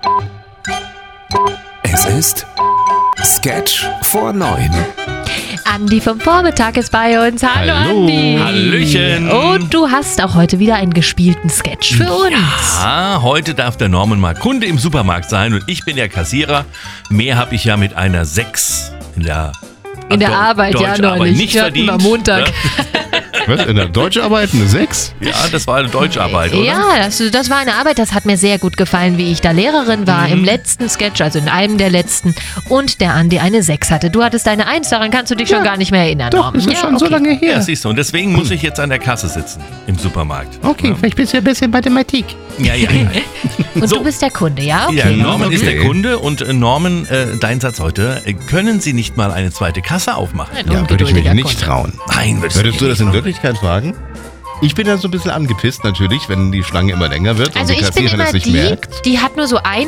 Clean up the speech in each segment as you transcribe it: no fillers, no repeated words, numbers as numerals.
Es ist Sketch vor 9. Andi vom Vormittag ist bei uns. Hallo Andi. Hallöchen. Und du hast auch heute wieder einen gespielten Sketch für uns. Ja, heute darf der Norman mal Kunde im Supermarkt sein und ich bin der Kassierer. Mehr habe ich ja mit einer 6 in der Arbeit ja noch nicht. Nicht verdient. Am Montag. Was, in der Deutscharbeit eine 6? Ja, das war eine Deutscharbeit, oder? Ja, das war eine Arbeit, das hat mir sehr gut gefallen, wie ich da Lehrerin war im letzten Sketch, also in einem der letzten, und der Andi eine 6 hatte. Du hattest eine 1, daran kannst du dich schon gar nicht mehr erinnern. Doch, Norman. ist ja schon so lange her. Ja, siehst du, und deswegen muss ich jetzt an der Kasse sitzen im Supermarkt. Okay, vielleicht bist du ja ein bisschen Mathematik. Ja. Und So. du bist der Kunde, ja? Okay. Ja, Norman ist der Okay. Kunde und Norman, dein Satz heute, können Sie nicht mal eine zweite Kasse aufmachen? Ein Ja, würde ich mich ungeduldiger nicht Kunde. trauen. Nein, würdest Würdest du das in nicht Wirklichkeit fragen? Ich bin ja so ein bisschen angepisst natürlich, wenn die Schlange immer länger wird Also und die ich bin Kassiererin immer es nicht die, merkt. die hat nur so ein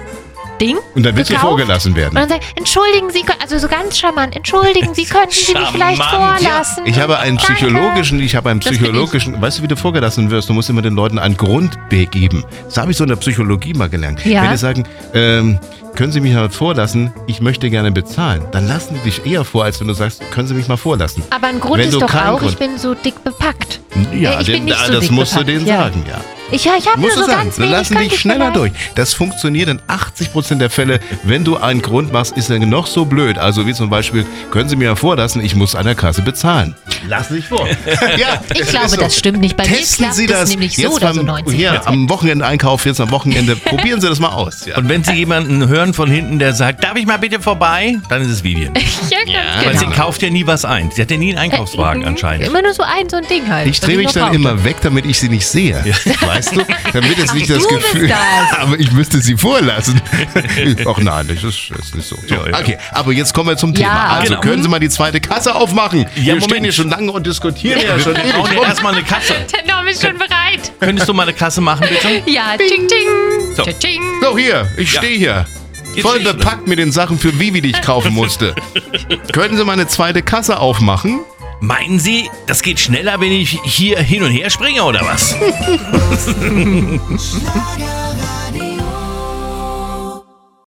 Ding Und dann wird sie gekauft. vorgelassen werden. Und dann sagt, entschuldigen Sie, also so ganz charmant, entschuldigen Sie, könnten Sie mich vielleicht Charmant, ja. vorlassen? Ich habe einen Danke. psychologischen, weißt du, wie du vorgelassen wirst? Du musst immer den Leuten einen Grund geben. Das habe ich so in der Psychologie mal gelernt. Ja. Wenn die sagen, können Sie mich mal vorlassen, ich möchte gerne bezahlen, dann lassen die dich eher vor, als wenn du sagst, können Sie mich mal vorlassen. Aber ein Grund Wenn ist du doch keinen auch, Grund- ich bin so dick bepackt. Ja, ich bin nicht so das dick musst du bepackt, denen ja. sagen, ja. Ich habe nur Musst du so sagen, ganz dann wenig, lassen könnte dich ich schneller vielleicht- durch. Das funktioniert in 80% der Fälle. Wenn du einen Grund machst, ist er noch so blöd. Also wie zum Beispiel, können Sie mir mal vorlassen, ich muss an der Kasse bezahlen. Lassen Sie sich vor. Ja, Ich glaube, das stimmt nicht. Bei mir Testen klappt Sie es das nämlich so jetzt oder so 90%. hier am Wochenendeinkauf, jetzt am Wochenende. Probieren Sie das mal aus. Ja. Und wenn Sie jemanden hören von hinten, der sagt, darf ich mal bitte vorbei? Dann ist es Vivian. Ja, Weil sie genau. kauft ja nie was ein. Sie hat ja nie einen Einkaufswagen anscheinend. Immer nur so ein Ding halt. Ich drehe mich dann immer weg, damit ich sie nicht sehe. Weißt du? Damit es nicht Ach, das du Gefühl. bist das. Aber ich müsste sie vorlassen. Ach nein, das ist nicht so. Ja. Okay, aber jetzt kommen wir zum Thema. Ja. Also Genau. können Sie mal die zweite Kasse aufmachen. Wir Moment. stehen hier schon lange und diskutieren ja schon Wir ewig brauchen ja rum. erstmal eine Kasse. Der Norm ist schon bereit. Könntest du mal eine Kasse machen, bitte? Ja, ting, ting. So. Ting. So, hier, ich stehe hier. Jetzt Voll stehst du. bepackt mit den Sachen für Vivi, die ich kaufen musste. Können Sie mal eine zweite Kasse aufmachen? Meinen Sie, das geht schneller, wenn ich hier hin und her springe, oder was? Schlager